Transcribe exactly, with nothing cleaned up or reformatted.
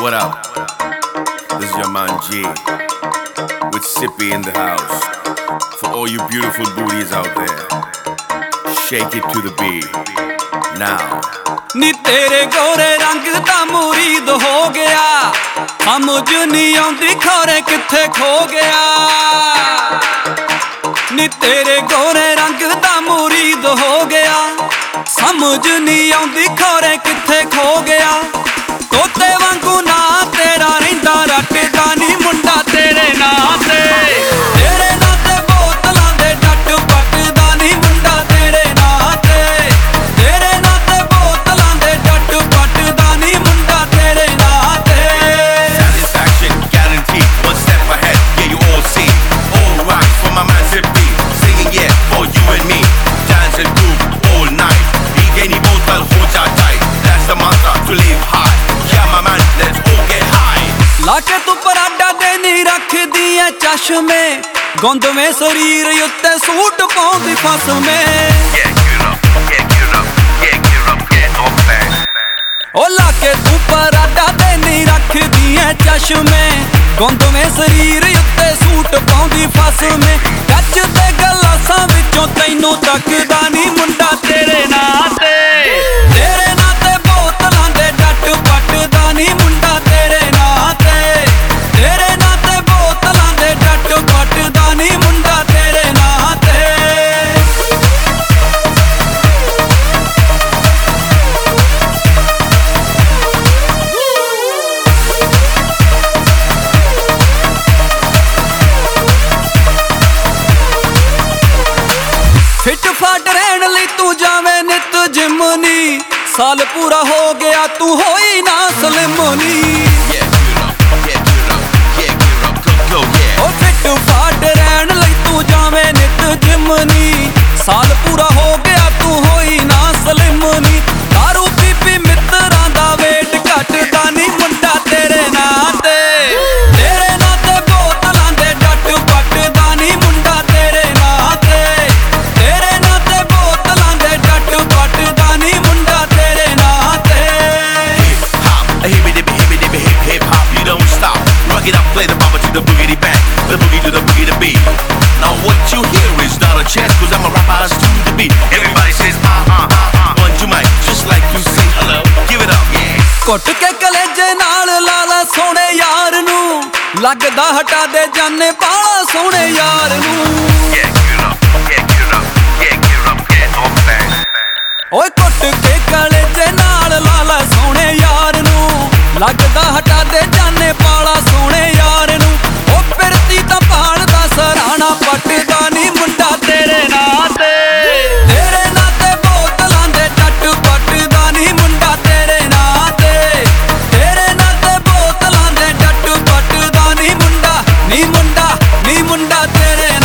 What up? This is your man G with Sippy in the house. For all you beautiful booties out there, shake it to the beat. Now. ਨੀ ਤੇਰੇ ਗੋਰੇ ਰੰਗ ਦਾ ਮੁਰੀਦ ਹੋ ਗਿਆ, ਸਮਝ ਨਹੀਂ ਆਉਂਦੀ ਖੋਰੇ ਕਿੱਥੇ ਖੋ ਗਿਆ। ਨੀ ਤੇਰੇ ਗੋਰੇ ਰੰਗ ਦਾ ਮੁਰੀਦ ਹੋ ਗਿਆ, ਸਮਝ ਨਹੀਂ ਆਉਂਦੀ ਖੋਰੇ ਕਿੱਥੇ ਖੋ ਗਿਆ। ਤੋਤੇ ਵਾਂਗੂ ਨਾ ਤੇਰਾ ਰਹਿੰਦਾ ਰੱਟਦਾ ਨੀ ਮੁੰਡਾ ਤੇਰੇ ਨਾਂ ਤੇ, ਤੇਰੇ ਨਾਂ ਤੇ ਬੋਤਲਾਂ ਦੇ ਡੱਟ ਪੱਟਦਾ ਨੀ ਮੁੰਡਾ ਤੇਰੇ ਨਾਂ ਤੇ, ਤੇਰੇ ਨਾਂ ਤੇ ਬੋਤਲਾਂ ਦੇ ਡੱਟ ਪੱਟਦਾ ਨੀ ਮੁੰਡਾ ਤੇਰੇ ਨਾਂ ਤੇ। Satisfaction guaranteed, one step ahead, yeah you all see. All right for my man Zippy, singing yeah for you and me. Dance and groove all night, igeni botal ho ja tight. That's the mantra to live high. Yeah my man, let's all get high. ਲਾਕੇ ਤੂੰ Prada ਦੇ ਨੀ ਰੱਖਦੀ ਐ ਚਸ਼ਮੇ, ਗੁੰਦਵੇਂ ਸਰੀਰ ਉੱਤੇ suit ਪਾਉਂਦੀ ਫਸਮੇ। Yeah get up, yeah get up, yeah get up, get off that. ਓ ਲਾਕੇ ਤੂੰ ਪਰਾਡਾ ਦੇ ਨੀ ਰੱਖਦੀ ਐ ਚਸ਼ਮੇ, ਗੁੰਦਵੇਂ ਸਰੀਰ ਉੱਤੇ ਸੂਟ ਪਾਉਂਦੀ ਫਸਮੇ। ਕੱਚ ਦੇ ਗਲਾਸਾਂ ਵਿੱਚੋਂ ਤੈਨੂੰ ਤੱਕਦਾ ਨੀ ਮੁੰਡਾ ਤੇਰੇ ਨਾਂ ਤੇ, ਤੇਰੇ ਨਾਂ ਤੇ ਬੋਤਲਾਂ ਦੇ ਡੱਟ ਪੱਟਦਾ ਨੀ ਮੁੰਡਾ ਤੇਰੇ ਨਾਂ ਤੇ, ਤੇਰੇ ਨਾਂ ਤੇ ਬੋਤਲਾਂ ਦੇ ਡੱਟ ਪੱਟਦਾ ਨੀ ਮੁੰਡਾ ਤੇਰੇ ਨਾਂ ਤੇ। ਫਿੱਟ ਫਾਟ ਰਹਿਣ ਲਈ ਤੂੰ ਜਾਵੇਂ ਨਿਤ ਜਿਮ ਨੀ, ਸਾਲ ਪੂਰਾ ਹੋ ਗਿਆ ਤੂੰ ਹੋਈ ਨਾ ਸਲਿਮ ਨੀ। Yeah get up, yeah get up, yeah get up, go go yeah. ਓ ਫਿੱਟ ਫਾਟ ਰਹਿਣ ਲਈ ਤੂੰ ਜਾਵੇਂ ਨਿਤ ਜਿਮ ਨੀ, ਸਾਲ ਪੂਰਾ ਹੋ ਗਿਆ ਤੂੰ ਹੋਈ ਨਾ ਸਲਿਮ ਨੀ। ਦਾਰੂ ਪੀ ਪੀ ਮਿੱਤਰਾਂ ਦਾ ਵੇਟ ਘਟਦਾ ਨੀ ਮੁੰਡਾ ਤੇਰੇ ਨਾਂ ਤੇ, ਤੇਰੇ ਨਾਂ ਤੇ ਬੋਤਲਾਂ ਦੇ ਡੱਟ ਪੱਟਦਾ ਨੀ ਮੁੰਡਾ ਤੇਰੇ ਨਾਂ ਤੇ, ਤੇਰੇ ਨਾਂ ਤੇ ਬੋਤਲਾਂ ਦੇ ਡੱਟ ਪੱਟਦਾ ਨੀ ਮੁੰਡਾ ਤੇਰੇ ਨਾਂ ਤੇ। Hip hop, a hippie dippy hippie dippy hip hip hop, you don't stop. Rock it up, play the bumper to the boogity bang, the boogie to the boogie to beat. Now what you hear is not a chance, cause I'm a rapper as to the beat. Everybody says uh uh uh uh, one you might, just like you say hello, give it up, yeah. ਕੁੱਟ ਕੇ ਕਲੇਜੇ ਨਾਲ ਲਾ ਲਾ ਸੋਹਣੇ ਯਾਰ ਨੂੰ, ਲੱਗਦਾ ਹਟਾ ਦੇ ਜਾਨੇ ਬਾਲਾ ਸੋਹਣੇ ਯਾਰ ਨੂੰ। Yeah get up, yeah get up, yeah get up, get off that. ਓਏ ਕੁੱਟ ਕੇ ਕਲੇਜੇ ਨਾਲ ਲਾ ਲਾ ਸੋਹਣੇ ਯਾਰ ਨੂੰ, ਲੱਗਦਾ ਹਟਾ ਦੇ ਜਾਨੇ ਬਾਲਾ ਸੋਹਣੇ ਯਾਰ ਨੂੰ। ਓ ਫਿਰਤੀ ਤਾਂ ਭਾਲ ਦਾ ਸਰਾਣਾ ਪੱਟਦਾ ਨੀ ਮੁੰਡਾ ਤੇਰੇ ਨਾਂ ਤੇ, ਤੇਰੇ ਨਾਂ ਤੇ ਬੋਤਲਾਂ ਦੇ ਡੱਟ ਪੱਟਦਾ ਨੀ ਮੁੰਡਾ ਤੇਰੇ ਨਾਂ ਤੇ, ਤੇਰੇ ਨਾਂ ਤੇ ਬੋਤਲਾਂ ਦੇ ਡੱਟ ਪੱਟਦਾ ਨੀ ਮੁੰਡਾ, ਨੀ ਮੁੰਡਾ, ਨੀ ਮੁੰਡਾ ਤੇਰੇ ਨਾਂ